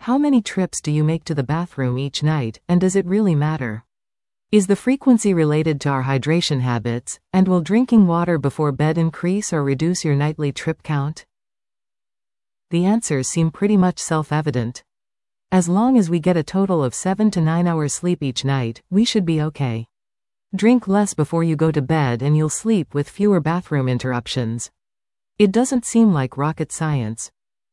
How many trips do you make to the bathroom each night, and does it really matter? Is the frequency related to our hydration habits, and will drinking water before bed increase or reduce your nightly trip count? The answers seem pretty much self-evident. As long as we get a total of 7 to 9 hours sleep each night, we should be okay. Drink less before you go to bed and you'll sleep with fewer bathroom interruptions. It doesn't seem like rocket science.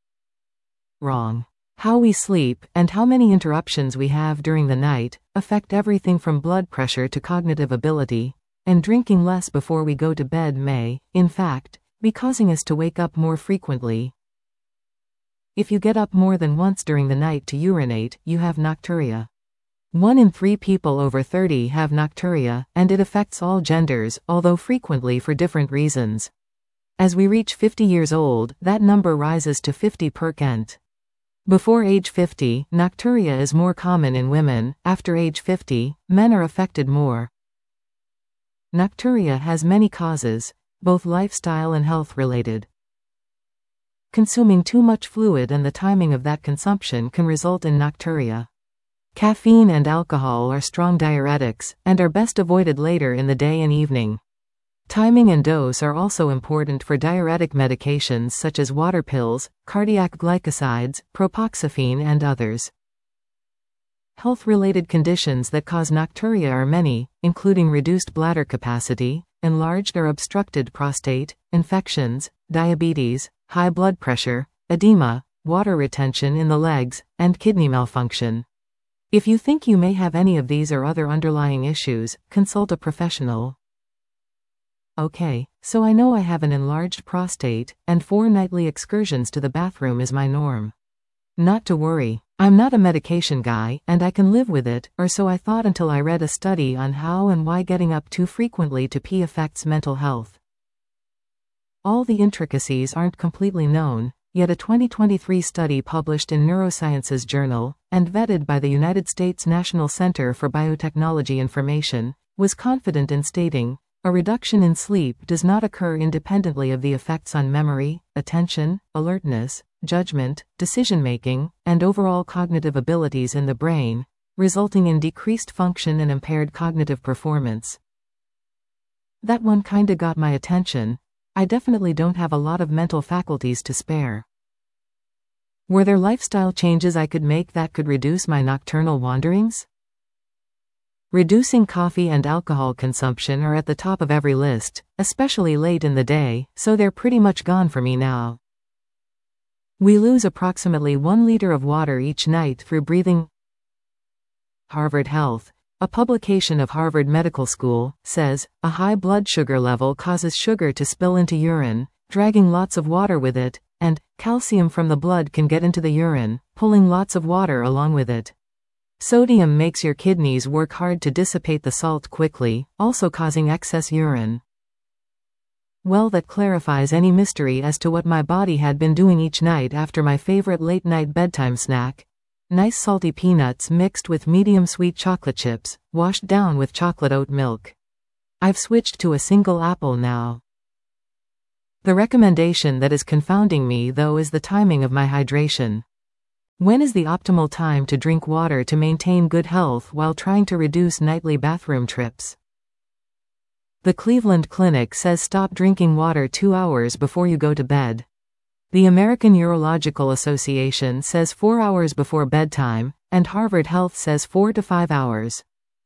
Wrong. How we sleep, and how many interruptions we have during the night, affect everything from blood pressure to cognitive ability, and drinking less before we go to bed may, in fact, be causing us to wake up more frequently. If you get up more than once during the night to urinate, you have nocturia. 1 in 3 people over 30 have nocturia, and it affects all genders, although frequently for different reasons. As we reach 50 years old, that number rises to 50%. Before age 50, nocturia is more common in women. After age 50, men are affected more. Nocturia has many causes, both lifestyle and health-related. Consuming too much fluid and the timing of that consumption can result in nocturia. Caffeine and alcohol are strong diuretics, and are best avoided later in the day and evening. Timing and dose are also important for diuretic medications such as water pills, cardiac glycosides, propoxyphene and others. Health-related conditions that cause nocturia are many, including reduced bladder capacity, enlarged or obstructed prostate, infections, diabetes, high blood pressure, edema, water retention in the legs, and kidney malfunction. If you think you may have any of these or other underlying issues, consult a professional. Okay, so I know I have an enlarged prostate, and 4 nightly excursions to the bathroom is my norm. Not to worry, I'm not a medication guy, and I can live with it, or so I thought until I read a study on how and why getting up too frequently to pee affects mental health. All the intricacies aren't completely known, yet a 2023 study published in Neurosciences Journal, and vetted by the United States National Center for Biotechnology Information, was confident in stating, a reduction in sleep does not occur independently of the effects on memory, attention, alertness, judgment, decision-making, and overall cognitive abilities in the brain, resulting in decreased function and impaired cognitive performance. That one kinda got my attention. I definitely don't have a lot of mental faculties to spare. Were there lifestyle changes I could make that could reduce my nocturnal wanderings? Reducing coffee and alcohol consumption are at the top of every list, especially late in the day, so they're pretty much gone for me now. We lose approximately 1 liter of water each night through breathing. Harvard Health, a publication of Harvard Medical School, says, a high blood sugar level causes sugar to spill into urine, dragging lots of water with it, and calcium from the blood can get into the urine, pulling lots of water along with it. Sodium makes your kidneys work hard to dissipate the salt quickly, also causing excess urine. Well, that clarifies any mystery as to what my body had been doing each night after my favorite late-night bedtime snack. Nice salty peanuts mixed with medium sweet chocolate chips, washed down with chocolate oat milk. I've switched to a single apple now. The recommendation that is confounding me though is the timing of my hydration. When is the optimal time to drink water to maintain good health while trying to reduce nightly bathroom trips? The Cleveland Clinic says stop drinking water 2 hours before you go to bed. The American Urological Association says 4 hours before bedtime, and Harvard Health says 4 to 5 hours.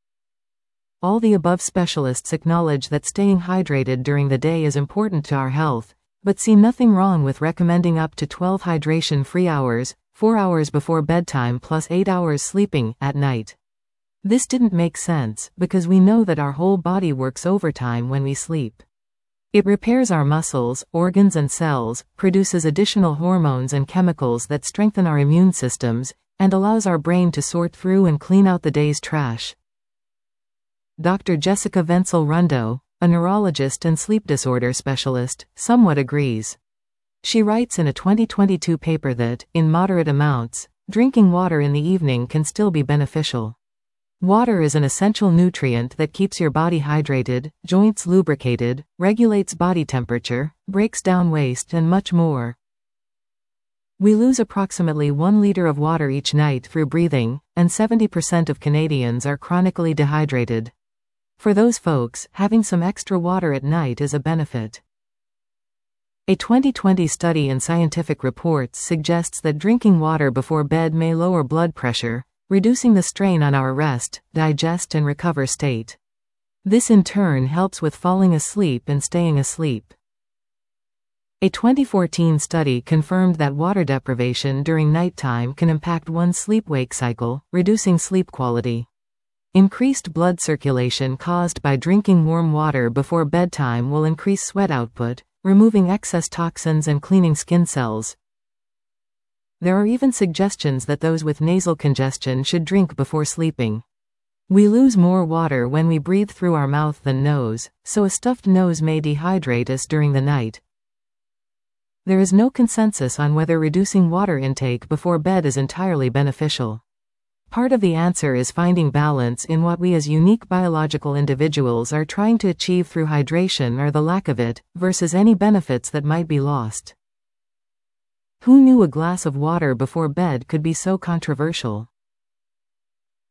All the above specialists acknowledge that staying hydrated during the day is important to our health, but see nothing wrong with recommending up to 12 hydration-free hours, 4 hours before bedtime plus 8 hours sleeping at night. This didn't make sense, because we know that our whole body works overtime when we sleep. It repairs our muscles, organs and cells, produces additional hormones and chemicals that strengthen our immune systems, and allows our brain to sort through and clean out the day's trash. Dr. Jessica Wenzel-Rundo, a neurologist and sleep disorder specialist, somewhat agrees. She writes in a 2022 paper that, in moderate amounts, drinking water in the evening can still be beneficial. Water is an essential nutrient that keeps your body hydrated, joints lubricated, regulates body temperature, breaks down waste and much more. We lose approximately 1 liter of water each night through breathing, and 70% of Canadians are chronically dehydrated. For those folks, having some extra water at night is a benefit. A 2020 study in Scientific Reports suggests that drinking water before bed may lower blood pressure, reducing the strain on our rest, digest and recover state. This in turn helps with falling asleep and staying asleep. A 2014 study confirmed that water deprivation during nighttime can impact one's sleep-wake cycle, reducing sleep quality. Increased blood circulation caused by drinking warm water before bedtime will increase sweat output, removing excess toxins and cleaning skin cells. There are even suggestions that those with nasal congestion should drink before sleeping. We lose more water when we breathe through our mouth than nose, so a stuffed nose may dehydrate us during the night. There is no consensus on whether reducing water intake before bed is entirely beneficial. Part of the answer is finding balance in what we as unique biological individuals are trying to achieve through hydration or the lack of it, versus any benefits that might be lost. Who knew a glass of water before bed could be so controversial?